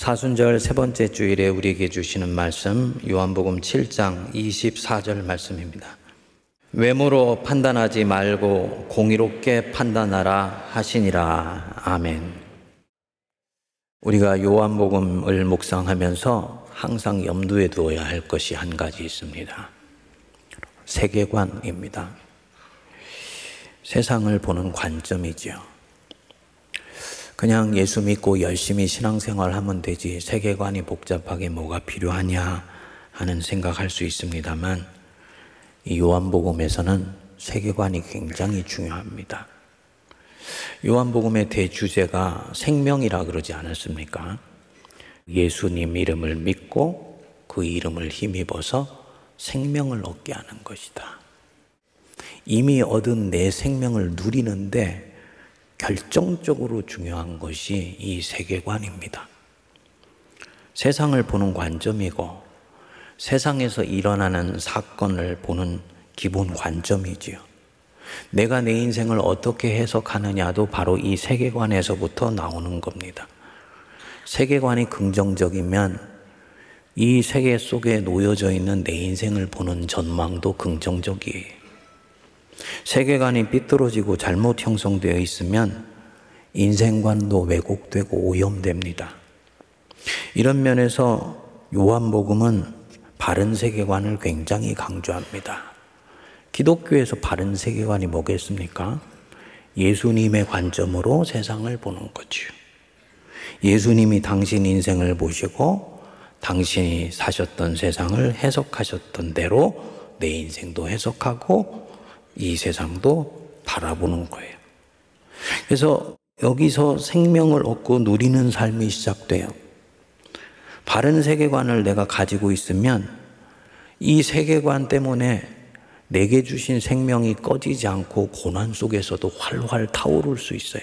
사순절 세 번째 주일에 우리에게 주시는 말씀 요한복음 7장 24절 말씀입니다. 외모로 판단하지 말고 공의롭게 판단하라 하시니라. 아멘. 우리가 요한복음을 묵상하면서 항상 염두에 두어야 할 것이 한 가지 있습니다. 세계관입니다. 세상을 보는 관점이죠. 그냥 예수 믿고 열심히 신앙생활하면 되지 세계관이 복잡하게 뭐가 필요하냐 하는 생각할 수 있습니다만 이 요한복음에서는 세계관이 굉장히 중요합니다. 요한복음의 대주제가 생명이라 그러지 않았습니까? 예수님 이름을 믿고 그 이름을 힘입어서 생명을 얻게 하는 것이다. 이미 얻은 내 생명을 누리는데 결정적으로 중요한 것이 이 세계관입니다. 세상을 보는 관점이고 세상에서 일어나는 사건을 보는 기본 관점이지요. 내가 내 인생을 어떻게 해석하느냐도 바로 이 세계관에서부터 나오는 겁니다. 세계관이 긍정적이면 이 세계 속에 놓여져 있는 내 인생을 보는 전망도 긍정적이에요. 세계관이 삐뚤어지고 잘못 형성되어 있으면 인생관도 왜곡되고 오염됩니다. 이런 면에서 요한복음은 바른 세계관을 굉장히 강조합니다. 기독교에서 바른 세계관이 뭐겠습니까? 예수님의 관점으로 세상을 보는 거죠. 예수님이 당신 인생을 보시고 당신이 사셨던 세상을 해석하셨던 대로 내 인생도 해석하고 이 세상도 바라보는 거예요. 그래서 여기서 생명을 얻고 누리는 삶이 시작돼요. 바른 세계관을 내가 가지고 있으면 이 세계관 때문에 내게 주신 생명이 꺼지지 않고 고난 속에서도 활활 타오를 수 있어요.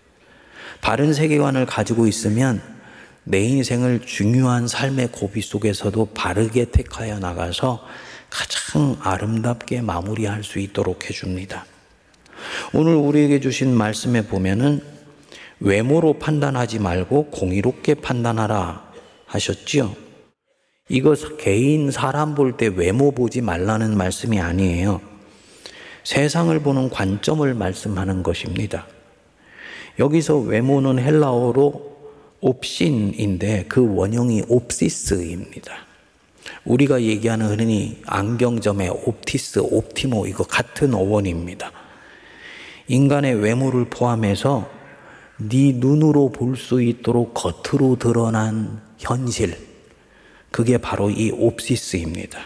바른 세계관을 가지고 있으면 내 인생을 중요한 삶의 고비 속에서도 바르게 택하여 나가서 가장 아름답게 마무리할 수 있도록 해줍니다. 오늘 우리에게 주신 말씀에 보면은 외모로 판단하지 말고 공의롭게 판단하라 하셨지요. 이거 개인 사람 볼 때 외모 보지 말라는 말씀이 아니에요. 세상을 보는 관점을 말씀하는 것입니다. 여기서 외모는 헬라어로 옵신인데 그 원형이 옵시스입니다. 우리가 얘기하는 흔히 안경점의 옵티스, 옵티모 이거 같은 어원입니다. 인간의 외모를 포함해서 네 눈으로 볼 수 있도록 겉으로 드러난 현실, 그게 바로 이 옵시스입니다.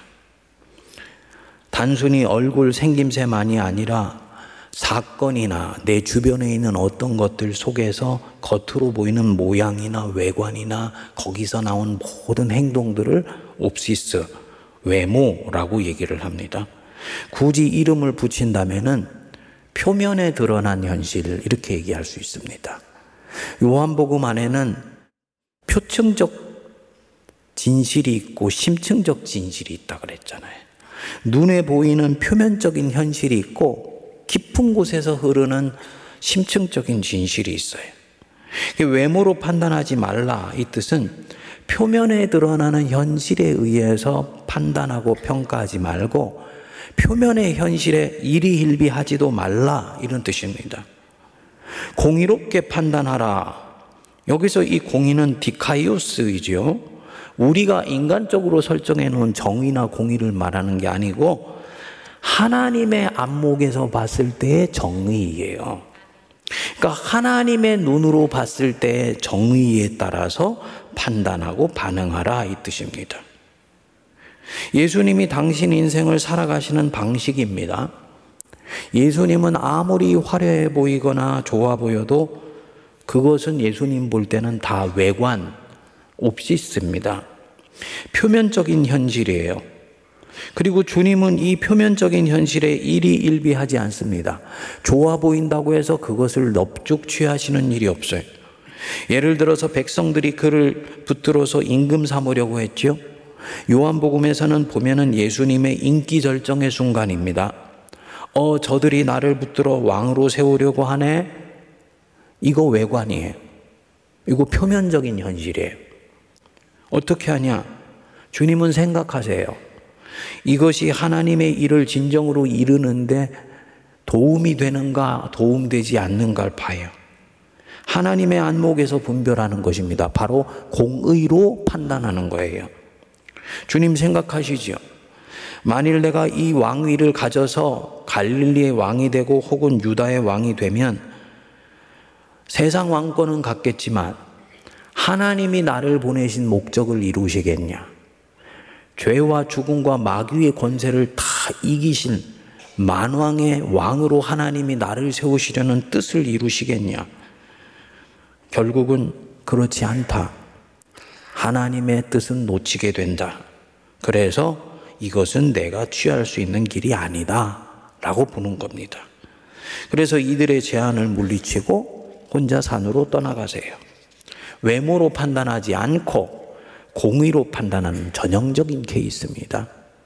단순히 얼굴 생김새만이 아니라 사건이나 내 주변에 있는 어떤 것들 속에서 겉으로 보이는 모양이나 외관이나 거기서 나온 모든 행동들을 옵시스, 외모라고 얘기를 합니다. 굳이 이름을 붙인다면은 표면에 드러난 현실 이렇게 얘기할 수 있습니다. 요한복음 안에는 표층적 진실이 있고 심층적 진실이 있다 그랬잖아요. 눈에 보이는 표면적인 현실이 있고 깊은 곳에서 흐르는 심층적인 진실이 있어요. 외모로 판단하지 말라 이 뜻은 표면에 드러나는 현실에 의해서 판단하고 평가하지 말고 표면의 현실에 일희일비하지도 말라 이런 뜻입니다. 공의롭게 판단하라. 여기서 이 공의는 디카이오스이죠. 우리가 인간적으로 설정해 놓은 정의나 공의를 말하는 게 아니고 하나님의 안목에서 봤을 때의 정의예요. 그러니까 하나님의 눈으로 봤을 때의 정의에 따라서 판단하고 반응하라 이 뜻입니다. 예수님이 당신 인생을 살아가시는 방식입니다. 예수님은 아무리 화려해 보이거나 좋아 보여도 그것은 예수님 볼 때는 다 외관, 옵시스입니다. 표면적인 현실이에요. 그리고 주님은 이 표면적인 현실에 일희일비하지 않습니다. 좋아 보인다고 해서 그것을 넙죽 취하시는 일이 없어요. 예를 들어서 백성들이 그를 붙들어서 임금 삼으려고 했죠. 요한복음에서는 보면은 예수님의 인기 절정의 순간입니다. 저들이 나를 붙들어 왕으로 세우려고 하네. 이거 외관이에요. 이거 표면적인 현실이에요. 어떻게 하냐? 주님은 생각하세요. 이것이 하나님의 일을 진정으로 이루는데 도움이 되는가 도움되지 않는가를 봐요. 하나님의 안목에서 분별하는 것입니다. 바로 공의로 판단하는 거예요. 주님 생각하시죠? 만일 내가 이 왕위를 가져서 갈릴리의 왕이 되고 혹은 유다의 왕이 되면 세상 왕권은 갖겠지만 하나님이 나를 보내신 목적을 이루시겠냐? 죄와 죽음과 마귀의 권세를 다 이기신 만왕의 왕으로 하나님이 나를 세우시려는 뜻을 이루시겠냐? 결국은 그렇지 않다. 하나님의 뜻은 놓치게 된다. 그래서 이것은 내가 취할 수 있는 길이 아니다 라고 보는 겁니다. 그래서 이들의 제안을 물리치고 혼자 산으로 떠나가세요. 외모로 판단하지 않고 공의로 판단하는 전형적인 케이스입니다.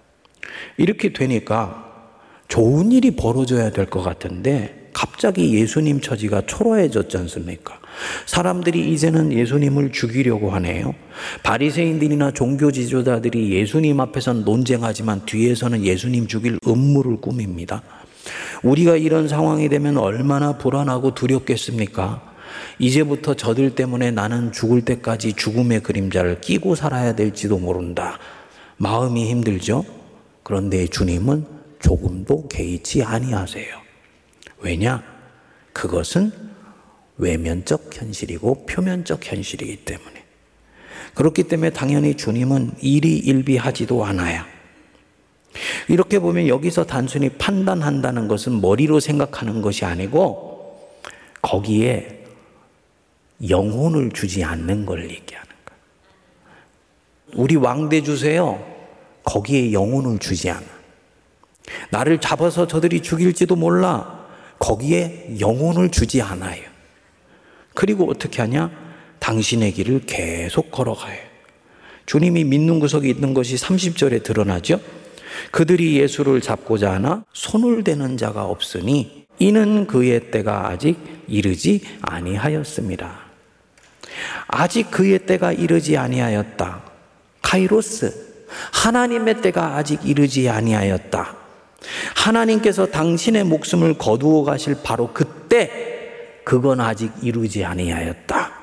이렇게 되니까 좋은 일이 벌어져야 될 것 같은데 갑자기 예수님 처지가 초라해졌지 않습니까? 사람들이 이제는 예수님을 죽이려고 하네요. 바리새인들이나 종교 지도자들이 예수님 앞에서는 논쟁하지만 뒤에서는 예수님 죽일 음모를 꾸밉니다. 우리가 이런 상황이 되면 얼마나 불안하고 두렵겠습니까? 이제부터 저들 때문에 나는 죽을 때까지 죽음의 그림자를 끼고 살아야 될지도 모른다. 마음이 힘들죠? 그런데 주님은 조금도 개의치 아니하세요. 왜냐? 그것은 외면적 현실이고 표면적 현실이기 때문에. 그렇기 때문에 당연히 주님은 일희일비하지도 않아요. 이렇게 보면 여기서 단순히 판단한다는 것은 머리로 생각하는 것이 아니고 거기에 영혼을 주지 않는 걸 얘기하는 거예요. 우리 왕대 주세요. 거기에 영혼을 주지 않아. 나를 잡아서 저들이 죽일지도 몰라. 거기에 영혼을 주지 않아요. 그리고 어떻게 하냐? 당신의 길을 계속 걸어가요. 주님이 믿는 구석이 있는 것이 30절에 드러나죠. 그들이 예수를 잡고자 하나 손을 대는 자가 없으니 이는 그의 때가 아직 이르지 아니하였습니다. 아직 그의 때가 이르지 아니하였다. 카이로스, 하나님의 때가 아직 이르지 아니하였다. 하나님께서 당신의 목숨을 거두어 가실 바로 그때 그건 아직 이루지 아니하였다.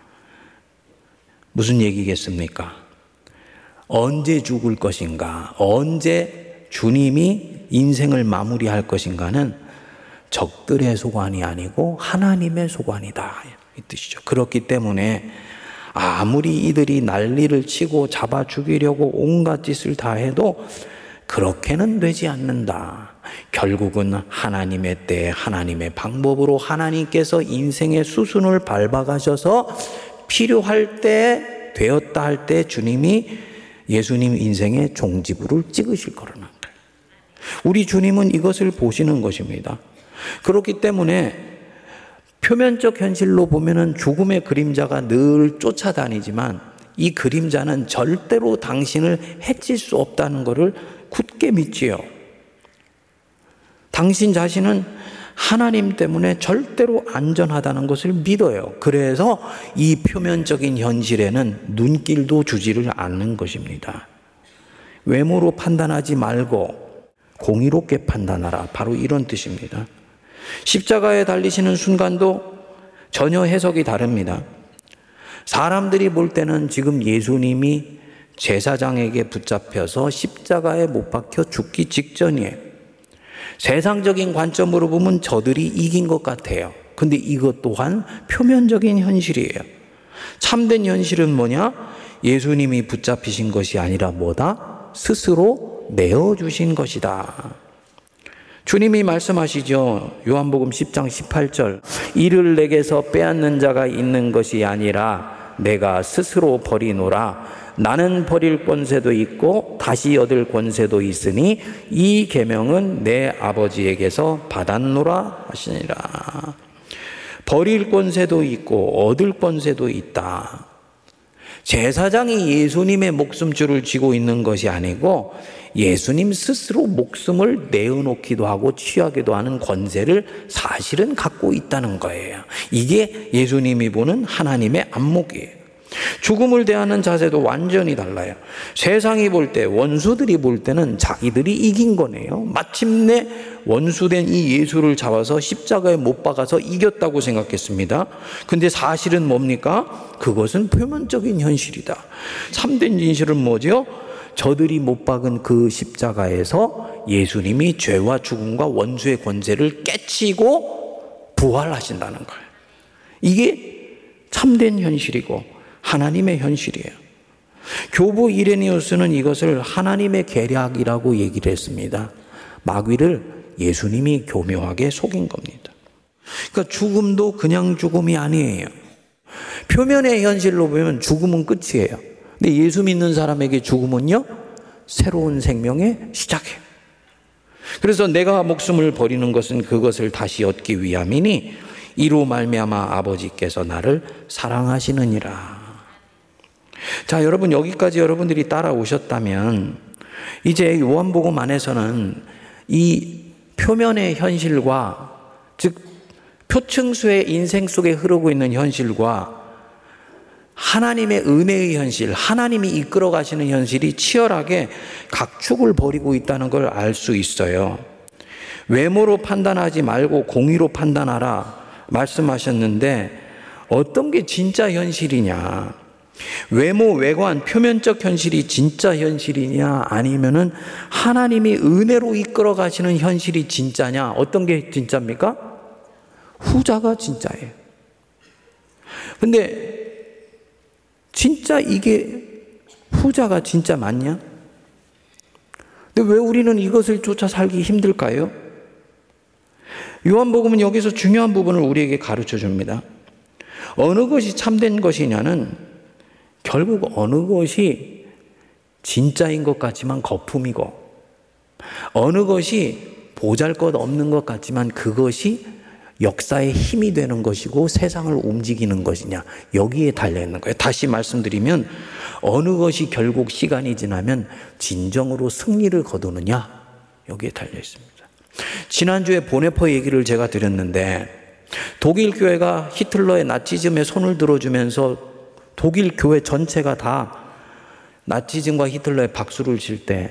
무슨 얘기겠습니까? 언제 죽을 것인가, 언제 주님이 인생을 마무리할 것인가는 적들의 소관이 아니고 하나님의 소관이다 이 뜻이죠. 그렇기 때문에 아무리 이들이 난리를 치고 잡아 죽이려고 온갖 짓을 다 해도 그렇게는 되지 않는다. 결국은 하나님의 때, 하나님의 방법으로 하나님께서 인생의 수순을 밟아가셔서 필요할 때, 되었다 할 때 주님이 예수님 인생의 종지부를 찍으실 거라는 거예요. 우리 주님은 이것을 보시는 것입니다. 그렇기 때문에 표면적 현실로 보면은 죽음의 그림자가 늘 쫓아다니지만 이 그림자는 절대로 당신을 해칠 수 없다는 것을 굳게 믿지요. 당신 자신은 하나님 때문에 절대로 안전하다는 것을 믿어요. 그래서 이 표면적인 현실에는 눈길도 주지를 않는 것입니다. 외모로 판단하지 말고 공의롭게 판단하라. 바로 이런 뜻입니다. 십자가에 달리시는 순간도 전혀 해석이 다릅니다. 사람들이 볼 때는 지금 예수님이 제사장에게 붙잡혀서 십자가에 못 박혀 죽기 직전이에요. 세상적인 관점으로 보면 저들이 이긴 것 같아요. 근데 이것 또한 표면적인 현실이에요. 참된 현실은 뭐냐? 예수님이 붙잡히신 것이 아니라 뭐다? 스스로 내어주신 것이다. 주님이 말씀하시죠. 요한복음 10장 18절. 이를 내게서 빼앗는 자가 있는 것이 아니라 내가 스스로 버리노라. 나는 버릴 권세도 있고 다시 얻을 권세도 있으니 이 계명은 내 아버지에게서 받았노라 하시니라. 버릴 권세도 있고 얻을 권세도 있다. 제사장이 예수님의 목숨줄을 쥐고 있는 것이 아니고 예수님 스스로 목숨을 내어놓기도 하고 취하기도 하는 권세를 사실은 갖고 있다는 거예요. 이게 예수님이 보는 하나님의 안목이에요. 죽음을 대하는 자세도 완전히 달라요. 세상이 볼 때, 원수들이 볼 때는 자기들이 이긴 거네요. 마침내 원수된 이 예수를 잡아서 십자가에 못 박아서 이겼다고 생각했습니다. 근데 사실은 뭡니까? 그것은 표면적인 현실이다. 참된 진실은 뭐죠? 저들이 못 박은 그 십자가에서 예수님이 죄와 죽음과 원수의 권세를 깨치고 부활하신다는 거예요. 이게 참된 현실이고 하나님의 현실이에요. 교부 이레니우스는 이것을 하나님의 계략이라고 얘기를 했습니다. 마귀를 예수님이 교묘하게 속인 겁니다. 그러니까 죽음도 그냥 죽음이 아니에요. 표면의 현실로 보면 죽음은 끝이에요. 근데 예수 믿는 사람에게 죽음은요, 새로운 생명의 시작이에요. 그래서 내가 목숨을 버리는 것은 그것을 다시 얻기 위함이니 이로 말미암아 아버지께서 나를 사랑하시느니라. 자, 여러분, 여기까지 여러분들이 따라오셨다면 이제 요한복음 안에서는 이 표면의 현실과, 즉 표층수의 인생 속에 흐르고 있는 현실과 하나님의 은혜의 현실, 하나님이 이끌어 가시는 현실이 치열하게 각축을 벌이고 있다는 걸 알 수 있어요. 외모로 판단하지 말고 공의로 판단하라 말씀하셨는데 어떤 게 진짜 현실이냐? 외모, 외관, 표면적 현실이 진짜 현실이냐, 아니면은 하나님이 은혜로 이끌어 가시는 현실이 진짜냐? 어떤 게 진짜입니까? 후자가 진짜예요. 근데 진짜 이게 후자가 진짜 맞냐? 근데 왜 우리는 이것을 쫓아 살기 힘들까요? 요한복음은 여기서 중요한 부분을 우리에게 가르쳐 줍니다. 어느 것이 참된 것이냐는 결국 어느 것이 진짜인 것 같지만 거품이고, 어느 것이 보잘것없는 것 같지만 그것이 역사의 힘이 되는 것이고 세상을 움직이는 것이냐, 여기에 달려있는 거예요. 다시 말씀드리면 어느 것이 결국 시간이 지나면 진정으로 승리를 거두느냐, 여기에 달려있습니다. 지난주에 보네퍼 얘기를 제가 드렸는데 독일 교회가 히틀러의 나치즘에 손을 들어주면서 독일 교회 전체가 다 나치즘과 히틀러의 박수를 칠 때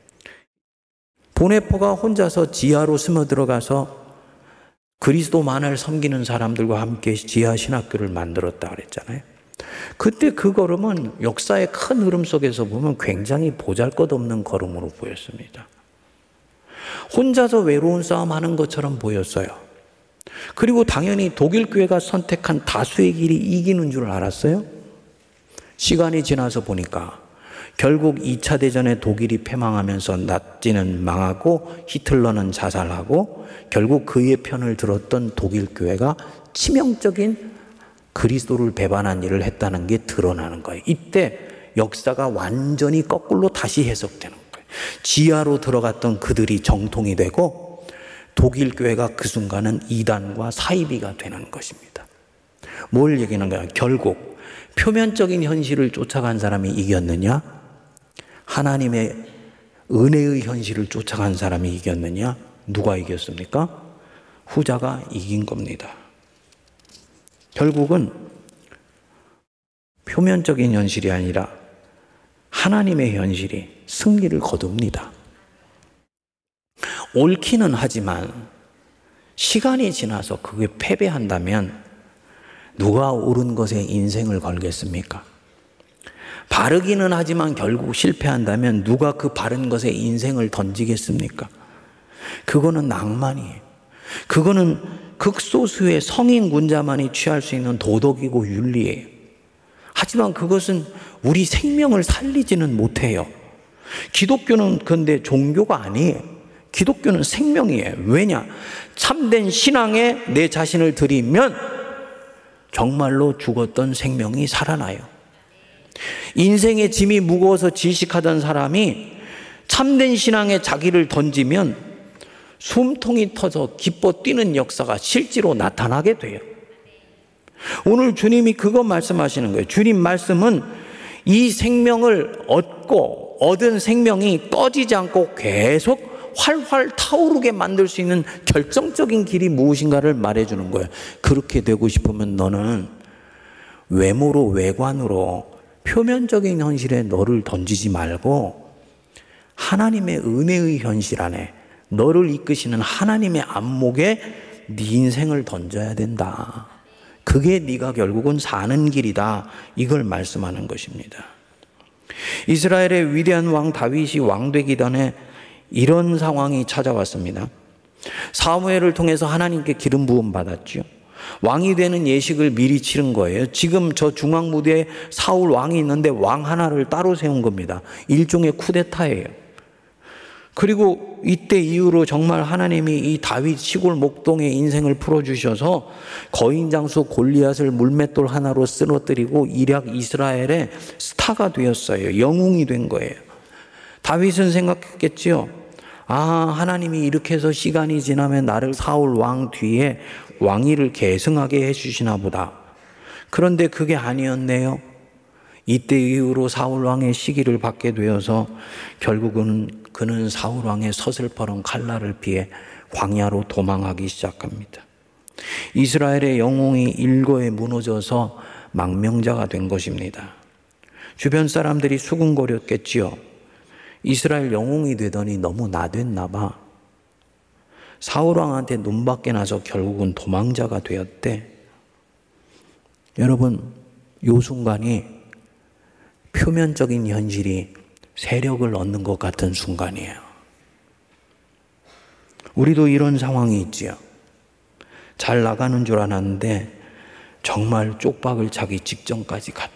보네퍼가 혼자서 지하로 스며들어가서 그리스도만을 섬기는 사람들과 함께 지하 신학교를 만들었다 그랬잖아요. 그때 그 걸음은 역사의 큰 흐름 속에서 보면 굉장히 보잘것없는 걸음으로 보였습니다. 혼자서 외로운 싸움하는 것처럼 보였어요. 그리고 당연히 독일 교회가 선택한 다수의 길이 이기는 줄 알았어요. 시간이 지나서 보니까 결국 2차 대전에 독일이 패망하면서 나치는 망하고 히틀러는 자살하고 결국 그의 편을 들었던 독일 교회가 치명적인 그리스도를 배반한 일을 했다는 게 드러나는 거예요. 이때 역사가 완전히 거꾸로 다시 해석되는 거예요. 지하로 들어갔던 그들이 정통이 되고 독일 교회가 그 순간은 이단과 사이비가 되는 것입니다. 뭘 얘기하는 거야? 결국 표면적인 현실을 쫓아간 사람이 이겼느냐? 하나님의 은혜의 현실을 쫓아간 사람이 이겼느냐? 누가 이겼습니까? 후자가 이긴 겁니다. 결국은 표면적인 현실이 아니라 하나님의 현실이 승리를 거둡니다. 옳기는 하지만 시간이 지나서 그게 패배한다면 누가 옳은 것에 인생을 걸겠습니까? 바르기는 하지만 결국 실패한다면 누가 그 바른 것에 인생을 던지겠습니까? 그거는 낭만이에요. 그거는 극소수의 성인 군자만이 취할 수 있는 도덕이고 윤리예요. 하지만 그것은 우리 생명을 살리지는 못해요. 기독교는 근데 종교가 아니에요. 기독교는 생명이에요. 왜냐? 참된 신앙에 내 자신을 드리면 정말로 죽었던 생명이 살아나요. 인생의 짐이 무거워서 질식하던 사람이 참된 신앙에 자기를 던지면 숨통이 터져 기뻐 뛰는 역사가 실제로 나타나게 돼요. 오늘 주님이 그거 말씀하시는 거예요. 주님 말씀은 이 생명을 얻고 얻은 생명이 꺼지지 않고 계속 활활 타오르게 만들 수 있는 결정적인 길이 무엇인가를 말해주는 거예요. 그렇게 되고 싶으면 너는 외모로, 외관으로, 표면적인 현실에 너를 던지지 말고 하나님의 은혜의 현실 안에, 너를 이끄시는 하나님의 안목에 네 인생을 던져야 된다. 그게 네가 결국은 사는 길이다. 이걸 말씀하는 것입니다. 이스라엘의 위대한 왕 다윗이 왕되기 전에 이런 상황이 찾아왔습니다. 사무엘을 통해서 하나님께 기름 부음 받았죠. 왕이 되는 예식을 미리 치른 거예요. 지금 저 중앙 무대에 사울 왕이 있는데 왕 하나를 따로 세운 겁니다. 일종의 쿠데타예요. 그리고 이때 이후로 정말 하나님이 이 다윗 시골 목동의 인생을 풀어주셔서 거인장수 골리앗을 물맷돌 하나로 쓰러뜨리고 일약 이스라엘의 스타가 되었어요. 영웅이 된 거예요. 다윗은 생각했겠지요. 하나님이 이렇게 해서 시간이 지나면 나를 사울 왕 뒤에 왕위를 계승하게 해주시나 보다. 그런데 그게 아니었네요. 이때 이후로 사울 왕의 시기를 받게 되어서 결국은 그는 사울 왕의 서슬퍼런 칼날을 피해 광야로 도망하기 시작합니다. 이스라엘의 영웅이 일거에 무너져서 망명자가 된 것입니다. 주변 사람들이 수군거렸겠지요. 이스라엘 영웅이 되더니 너무 나됐나 봐. 사울 왕한테 눈밖에 나서 결국은 도망자가 되었대. 여러분, 요 순간이 표면적인 현실이 세력을 얻는 것 같은 순간이에요. 우리도 이런 상황이 있지요. 잘 나가는 줄 알았는데 정말 쪽박을 차기 직전까지 갔다.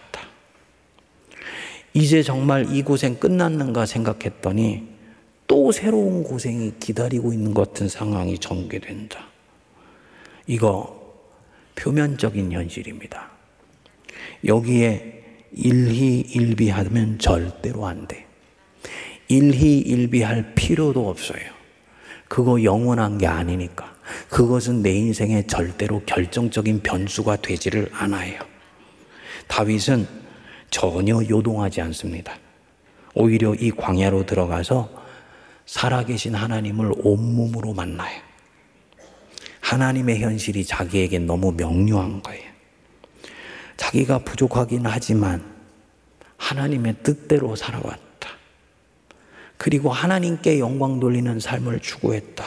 이제 정말 이 고생 끝났는가 생각했더니 또 새로운 고생이 기다리고 있는 것 같은 상황이 전개된다. 이거 표면적인 현실입니다. 여기에 일희일비하면 절대로 안 돼. 일희일비할 필요도 없어요. 그거 영원한 게 아니니까. 그것은 내 인생에 절대로 결정적인 변수가 되지를 않아요. 다윗은 전혀 요동하지 않습니다. 오히려 이 광야로 들어가서 살아계신 하나님을 온몸으로 만나요. 하나님의 현실이 자기에게 너무 명료한 거예요. 자기가 부족하긴 하지만 하나님의 뜻대로 살아왔다. 그리고 하나님께 영광 돌리는 삶을 추구했다.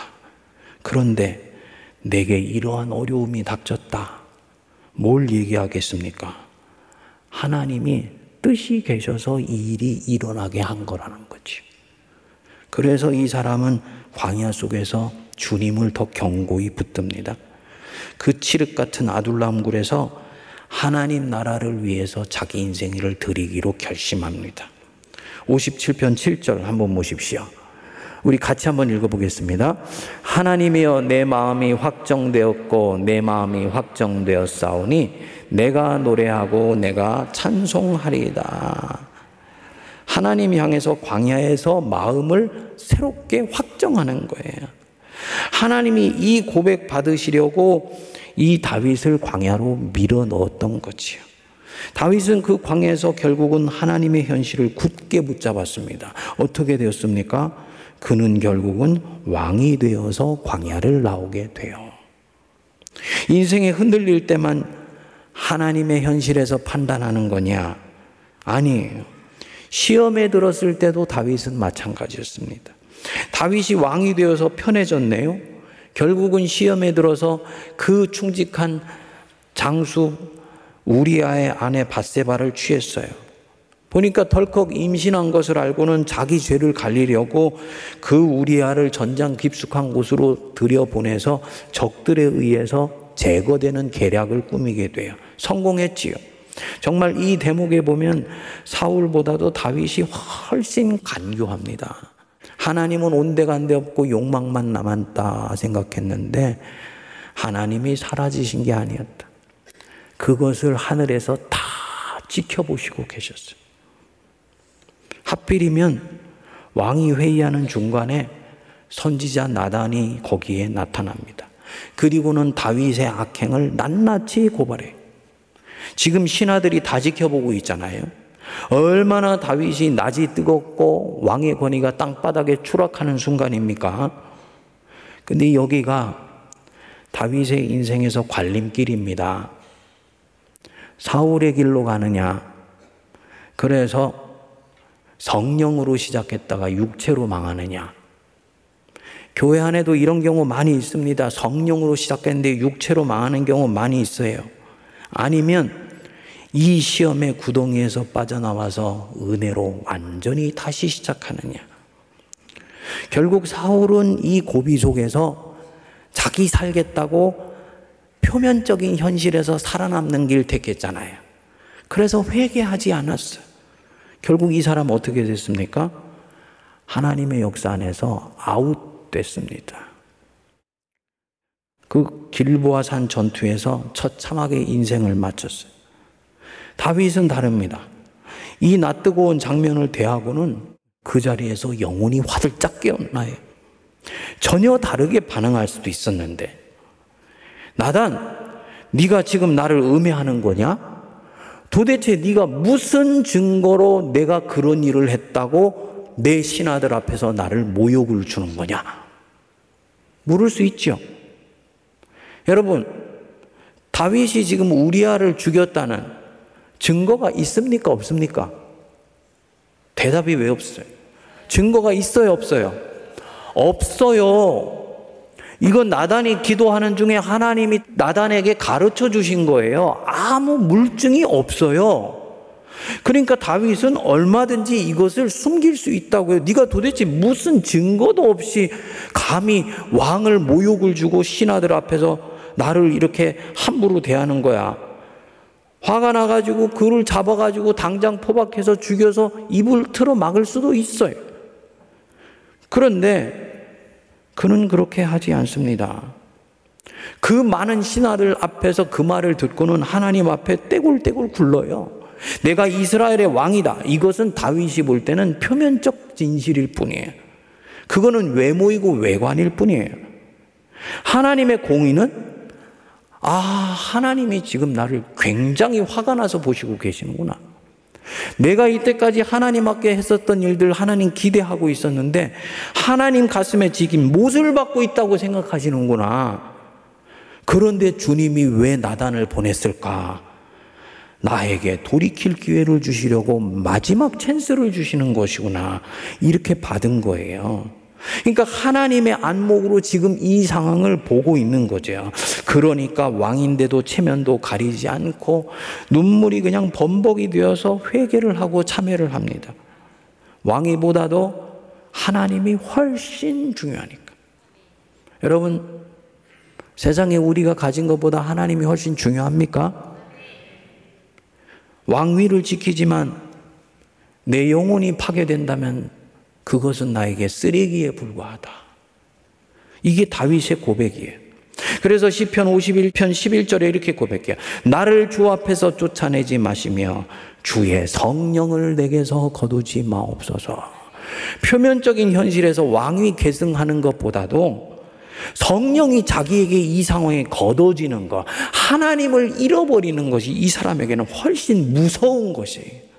그런데 내게 이러한 어려움이 닥쳤다. 뭘 얘기하겠습니까? 하나님이 뜻이 계셔서 이 일이 일어나게 한 거라는 거지. 그래서 이 사람은 광야 속에서 주님을 더 견고히 붙듭니다. 그 칠흑 같은 아둘람굴에서 하나님 나라를 위해서 자기 인생을 드리기로 결심합니다. 57편 7절 한번 보십시오. 우리 같이 한번 읽어보겠습니다. 하나님이여 내 마음이 확정되었고 내 마음이 확정되었사오니 내가 노래하고 내가 찬송하리이다. 하나님 향해서 광야에서 마음을 새롭게 확정하는 거예요. 하나님이 이 고백 받으시려고 이 다윗을 광야로 밀어 넣었던 거지요. 다윗은 그 광야에서 결국은 하나님의 현실을 굳게 붙잡았습니다. 어떻게 되었습니까? 그는 결국은 왕이 되어서 광야를 나오게 돼요. 인생에 흔들릴 때만 하나님의 현실에서 판단하는 거냐? 아니에요. 시험에 들었을 때도 다윗은 마찬가지였습니다. 다윗이 왕이 되어서 편해졌네요. 결국은 시험에 들어서 그 충직한 장수 우리아의 아내 밧세바를 취했어요. 보니까 덜컥 임신한 것을 알고는 자기 죄를 갈리려고 그 우리아를 전장 깊숙한 곳으로 들여보내서 적들에 의해서 제거되는 계략을 꾸미게 돼요. 성공했지요. 정말 이 대목에 보면 사울보다도 다윗이 훨씬 간교합니다. 하나님은 온데간데 없고 욕망만 남았다 생각했는데 하나님이 사라지신 게 아니었다. 그것을 하늘에서 다 지켜보시고 계셨어요. 하필이면 왕이 회의하는 중간에 선지자 나단이 거기에 나타납니다. 그리고는 다윗의 악행을 낱낱이 고발해요. 지금 신하들이 다 지켜보고 있잖아요. 얼마나 다윗이 낯이 뜨겁고 왕의 권위가 땅바닥에 추락하는 순간입니까? 근데 여기가 다윗의 인생에서 관림길입니다. 사울의 길로 가느냐? 그래서 성령으로 시작했다가 육체로 망하느냐? 교회 안에도 이런 경우 많이 있습니다. 성령으로 시작했는데 육체로 망하는 경우 많이 있어요. 아니면 이 시험의 구덩이에서 빠져나와서 은혜로 완전히 다시 시작하느냐? 결국 사울은 이 고비 속에서 자기 살겠다고 표면적인 현실에서 살아남는 길 택했잖아요. 그래서 회개하지 않았어요. 결국 이 사람 어떻게 됐습니까? 하나님의 역사 안에서 아웃됐습니다. 그 길보아 산 전투에서 처참하게 인생을 마쳤어요. 다윗은 다릅니다. 이 낯뜨고 온 장면을 대하고는 그 자리에서 영혼이 화들짝 깨어나요. 전혀 다르게 반응할 수도 있었는데, 나단, 네가 지금 나를 음해하는 거냐? 도대체 네가 무슨 증거로 내가 그런 일을 했다고 내 신하들 앞에서 나를 모욕을 주는 거냐? 물을 수 있죠. 여러분, 다윗이 지금 우리아를 죽였다는 증거가 있습니까? 없습니까? 대답이 왜 없어요? 증거가 있어요? 없어요? 없어요. 이건 나단이 기도하는 중에 하나님이 나단에게 가르쳐 주신 거예요. 아무 물증이 없어요. 그러니까 다윗은 얼마든지 이것을 숨길 수 있다고요. 네가 도대체 무슨 증거도 없이 감히 왕을 모욕을 주고 신하들 앞에서 나를 이렇게 함부로 대하는 거야. 화가 나가지고 그를 잡아가지고 당장 포박해서 죽여서 입을 틀어 막을 수도 있어요. 그런데 그는 그렇게 하지 않습니다. 그 많은 신하들 앞에서 그 말을 듣고는 하나님 앞에 떼굴떼굴 굴러요. 내가 이스라엘의 왕이다. 이것은 다윗이 볼 때는 표면적 진실일 뿐이에요. 그거는 외모이고 외관일 뿐이에요. 하나님의 공의는 하나님이 지금 나를 굉장히 화가 나서 보시고 계시는구나. 내가 이때까지 하나님 앞에 했었던 일들 하나님 기대하고 있었는데 하나님 가슴에 지금 못을 받고 있다고 생각하시는구나. 그런데 주님이 왜 나단을 보냈을까? 나에게 돌이킬 기회를 주시려고 마지막 찬스를 주시는 것이구나. 이렇게 받은 거예요. 그러니까 하나님의 안목으로 지금 이 상황을 보고 있는 거죠. 그러니까 왕인데도 체면도 가리지 않고 눈물이 그냥 범벅이 되어서 회개를 하고 참회를 합니다. 왕위보다도 하나님이 훨씬 중요하니까. 여러분, 세상에 우리가 가진 것보다 하나님이 훨씬 중요합니까? 왕위를 지키지만 내 영혼이 파괴된다면 그것은 나에게 쓰레기에 불과하다. 이게 다윗의 고백이에요. 그래서 시편 51편 11절에 이렇게 고백해요. 나를 주 앞에서 쫓아내지 마시며 주의 성령을 내게서 거두지 마옵소서. 표면적인 현실에서 왕위 계승하는 것보다도 성령이 자기에게 이 상황에 거둬지는 것, 하나님을 잃어버리는 것이 이 사람에게는 훨씬 무서운 것이에요.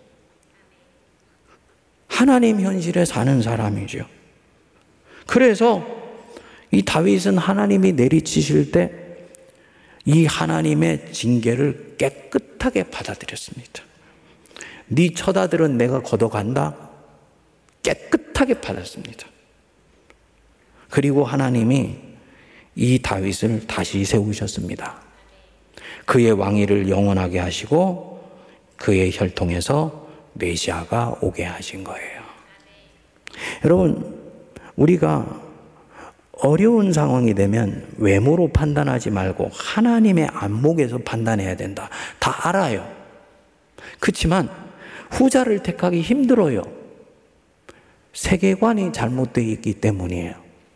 하나님 현실에 사는 사람이죠. 그래서 이 다윗은 하나님이 내리치실 때 이 하나님의 징계를 깨끗하게 받아들였습니다. 네 처다들은 내가 걷어간다. 깨끗하게 받았습니다. 그리고 하나님이 이 다윗을 다시 세우셨습니다. 그의 왕위를 영원하게 하시고 그의 혈통에서 메시아가 오게 하신 거예요. 여러분, 우리가 어려운 상황이 되면 외모로 판단하지 말고 하나님의 안목에서 판단해야 된다. 다 알아요. 그렇지만 후자를 택하기 힘들어요. 세계관이 잘못되어 있기 때문이에요.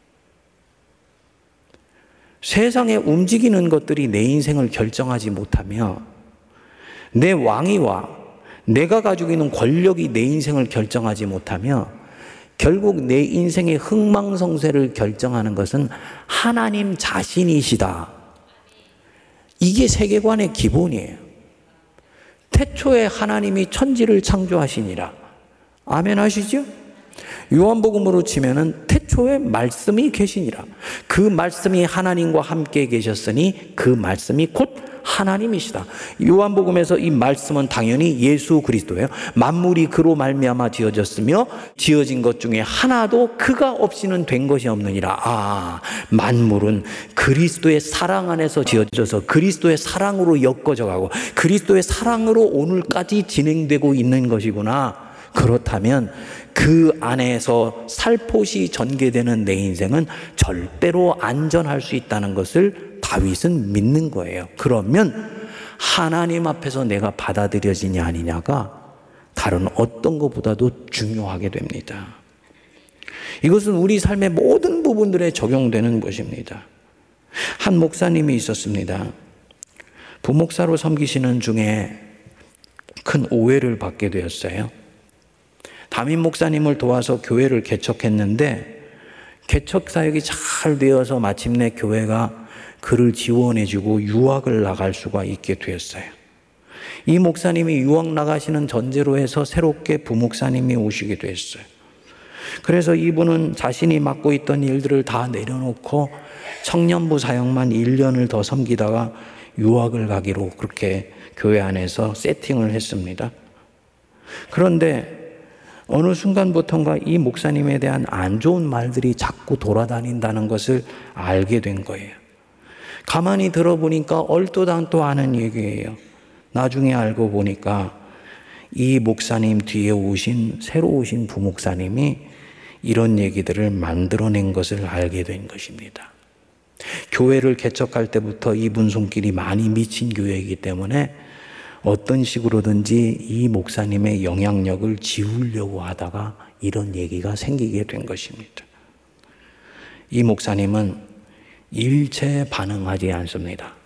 세상에 움직이는 것들이 내 인생을 결정하지 못하며 내 왕위와 내가 가지고 있는 권력이 내 인생을 결정하지 못하며 결국 내 인생의 흥망성쇠를 결정하는 것은 하나님 자신이시다. 이게 세계관의 기본이에요. 태초에 하나님이 천지를 창조하시니라. 아멘 하시죠? 요한복음으로 치면은 태초에 말씀이 계시니라. 그 말씀이 하나님과 함께 계셨으니 그 말씀이 곧 하나님이시다. 요한복음에서 이 말씀은 당연히 예수 그리스도예요. 만물이 그로 말미암아 지어졌으며 지어진 것 중에 하나도 그가 없이는 된 것이 없느니라. 만물은 그리스도의 사랑 안에서 지어져서 그리스도의 사랑으로 엮어져 가고 그리스도의 사랑으로 오늘까지 진행되고 있는 것이구나. 그렇다면 그 안에서 살포시 전개되는 내 인생은 절대로 안전할 수 있다는 것을 다윗은 믿는 거예요. 그러면 하나님 앞에서 내가 받아들여지냐 아니냐가 다른 어떤 것보다도 중요하게 됩니다. 이것은 우리 삶의 모든 부분들에 적용되는 것입니다. 한 목사님이 있었습니다. 부목사로 섬기시는 중에 큰 오해를 받게 되었어요. 담임 목사님을 도와서 교회를 개척했는데 개척 사역이 잘 되어서 마침내 교회가 그를 지원해주고 유학을 나갈 수가 있게 되었어요. 이 목사님이 유학 나가시는 전제로 해서 새롭게 부목사님이 오시게 됐어요. 그래서 이분은 자신이 맡고 있던 일들을 다 내려놓고 청년부 사역만 1년을 더 섬기다가 유학을 가기로 그렇게 교회 안에서 세팅을 했습니다. 그런데 어느 순간부터인가 이 목사님에 대한 안 좋은 말들이 자꾸 돌아다닌다는 것을 알게 된 거예요. 가만히 들어보니까 얼토당토 않은 얘기예요. 나중에 알고 보니까 이 목사님 뒤에 오신 새로 오신 부목사님이 이런 얘기들을 만들어낸 것을 알게 된 것입니다. 교회를 개척할 때부터 이분 손길이 많이 미친 교회이기 때문에 어떤 식으로든지 이 목사님의 영향력을 지우려고 하다가 이런 얘기가 생기게 된 것입니다. 이 목사님은 일체에 반응하지 않습니다.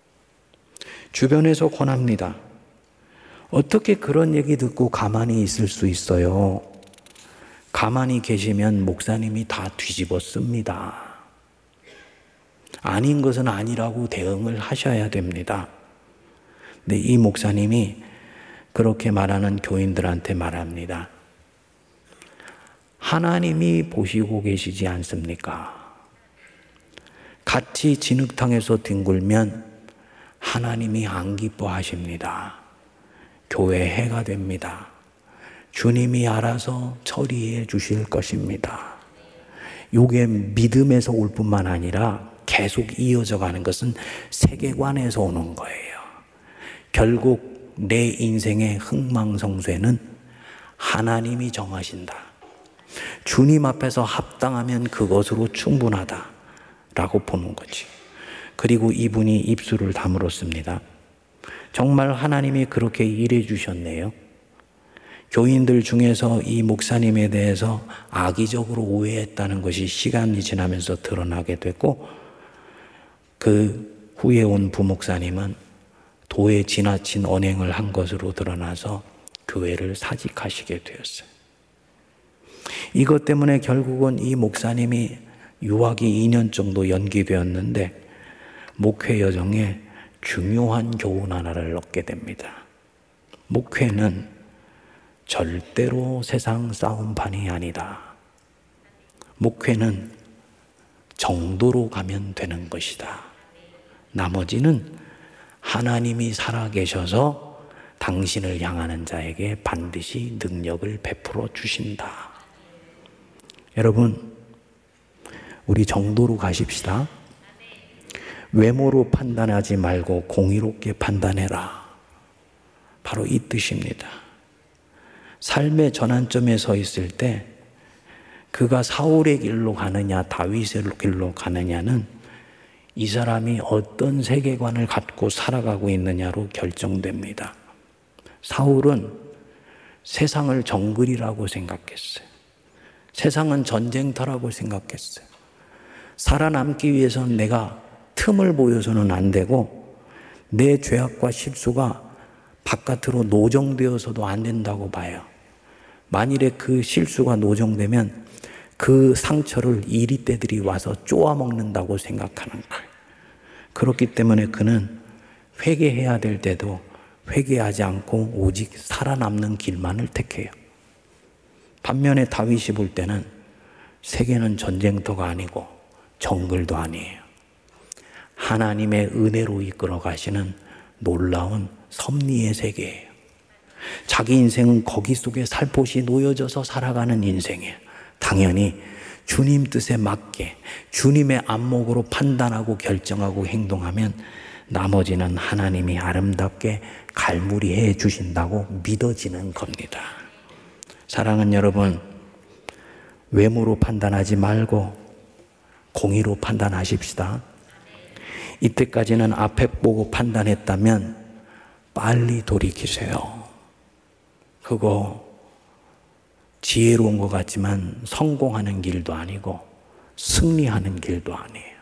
주변에서 권합니다. 어떻게 그런 얘기 듣고 가만히 있을 수 있어요? 가만히 계시면 목사님이 다 뒤집었습니다. 아닌 것은 아니라고 대응을 하셔야 됩니다. 근데 이 목사님이 그렇게 말하는 교인들한테 말합니다. 하나님이 보시고 계시지 않습니까? 같이 진흙탕에서 뒹굴면 하나님이 안 기뻐하십니다. 교회 해가 됩니다. 주님이 알아서 처리해 주실 것입니다. 이게 믿음에서 올 뿐만 아니라 계속 이어져 가는 것은 세계관에서 오는 거예요. 결국 내 인생의 흥망성쇠는 하나님이 정하신다. 주님 앞에서 합당하면 그것으로 충분하다라고 보는 거지. 그리고 이분이 입술을 다물었습니다. 정말 하나님이 그렇게 일해 주셨네요. 교인들 중에서 이 목사님에 대해서 악의적으로 오해했다는 것이 시간이 지나면서 드러나게 됐고 그 후에 온 부목사님은 도에 지나친 언행을 한 것으로 드러나서 교회를 사직하시게 되었어요. 이것 때문에 결국은 이 목사님이 유학이 2년 정도 연기되었는데 목회 여정에 중요한 교훈 하나를 얻게 됩니다. 목회는 절대로 세상 싸움판이 아니다. 목회는 정도로 가면 되는 것이다. 나머지는 하나님이 살아계셔서 당신을 향하는 자에게 반드시 능력을 베풀어 주신다. 여러분, 우리 정도로 가십시다. 외모로 판단하지 말고 공의롭게 판단해라. 바로 이 뜻입니다. 삶의 전환점에 서 있을 때 그가 사울의 길로 가느냐 다윗의 길로 가느냐는 이 사람이 어떤 세계관을 갖고 살아가고 있느냐로 결정됩니다. 사울은 세상을 정글이라고 생각했어요. 세상은 전쟁터라고 생각했어요. 살아남기 위해서는 내가 틈을 보여서는 안 되고 내 죄악과 실수가 바깥으로 노정되어서도 안 된다고 봐요. 만일에 그 실수가 노정되면 그 상처를 이리떼들이 와서 쪼아먹는다고 생각하는 거예요. 그렇기 때문에 그는 회개해야 될 때도 회개하지 않고 오직 살아남는 길만을 택해요. 반면에 다윗이 볼 때는 세계는 전쟁터가 아니고 정글도 아니에요. 하나님의 은혜로 이끌어 가시는 놀라운 섭리의 세계예요. 자기 인생은 거기 속에 살포시 놓여져서 살아가는 인생이에요. 당연히 주님 뜻에 맞게 주님의 안목으로 판단하고 결정하고 행동하면 나머지는 하나님이 아름답게 갈무리해 주신다고 믿어지는 겁니다. 사랑하는 여러분, 외모로 판단하지 말고 공의로 판단하십시다. 이때까지는 앞에 보고 판단했다면 빨리 돌이키세요. 그거 지혜로운 것 같지만 성공하는 길도 아니고 승리하는 길도 아니에요.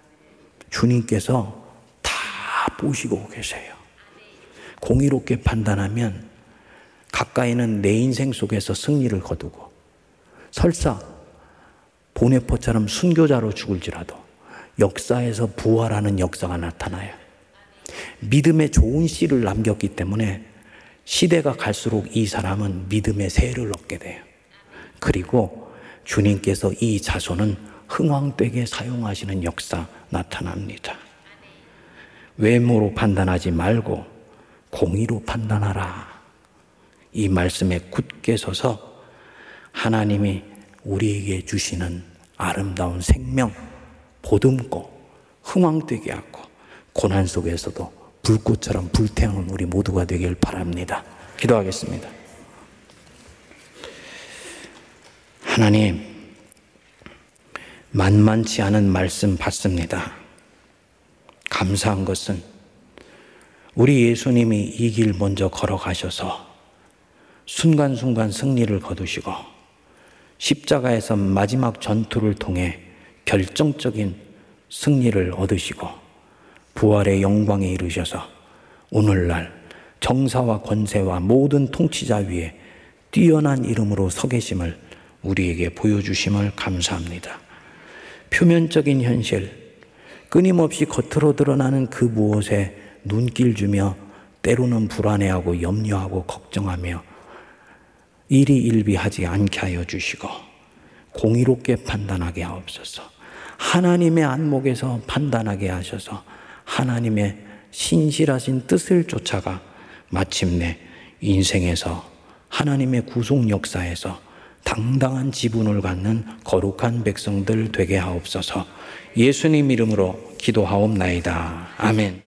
주님께서 다 보시고 계세요. 공의롭게 판단하면 가까이는 내 인생 속에서 승리를 거두고, 설사 보네포처럼 순교자로 죽을지라도 역사에서 부활하는 역사가 나타나요. 믿음의 좋은 씨를 남겼기 때문에 시대가 갈수록 이 사람은 믿음의 세를 얻게 돼요. 그리고 주님께서 이 자손은 흥왕되게 사용하시는 역사 나타납니다. 외모로 판단하지 말고 공의로 판단하라. 이 말씀에 굳게 서서 하나님이 우리에게 주시는 아름다운 생명 보듬고 흥왕되게 하고 고난 속에서도 불꽃처럼 불태우는 우리 모두가 되길 바랍니다. 기도하겠습니다. 하나님, 만만치 않은 말씀 받습니다. 감사한 것은 우리 예수님이 이 길 먼저 걸어가셔서 순간순간 승리를 거두시고 십자가에서 마지막 전투를 통해 결정적인 승리를 얻으시고 부활의 영광에 이르셔서 오늘날 정사와 권세와 모든 통치자 위에 뛰어난 이름으로 서 계심을 우리에게 보여주심을 감사합니다. 표면적인 현실, 끊임없이 겉으로 드러나는 그 무엇에 눈길 주며 때로는 불안해하고 염려하고 걱정하며 일희일비하지 않게 하여 주시고 공의롭게 판단하게 하옵소서. 하나님의 안목에서 판단하게 하셔서 하나님의 신실하신 뜻을 쫓아가 마침내 인생에서 하나님의 구속 역사에서 당당한 지분을 갖는 거룩한 백성들 되게 하옵소서. 예수님 이름으로 기도하옵나이다. 아멘.